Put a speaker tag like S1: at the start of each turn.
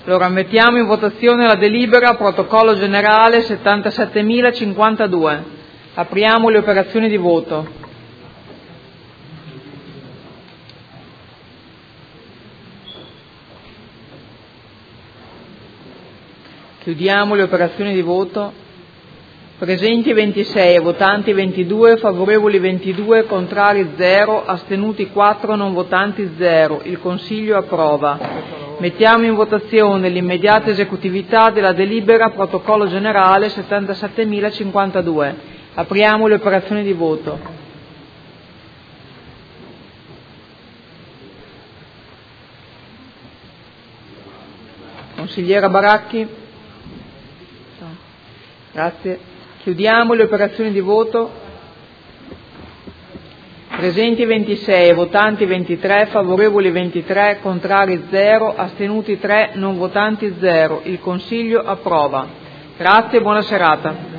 S1: Allora, mettiamo in votazione la delibera protocollo generale 77.052. Apriamo le operazioni di voto. Chiudiamo le operazioni di voto. Presenti 26, votanti 22, favorevoli 22, contrari 0, astenuti 4, non votanti 0. Il Consiglio approva. Mettiamo in votazione l'immediata esecutività della delibera protocollo generale 77.052. Apriamo le operazioni di voto. Consigliera Baracchi? Grazie. Chiudiamo le operazioni di voto. Presenti 26, votanti 23, favorevoli 23, contrari 0, astenuti 3, non votanti 0. Il Consiglio approva. Grazie e buona serata.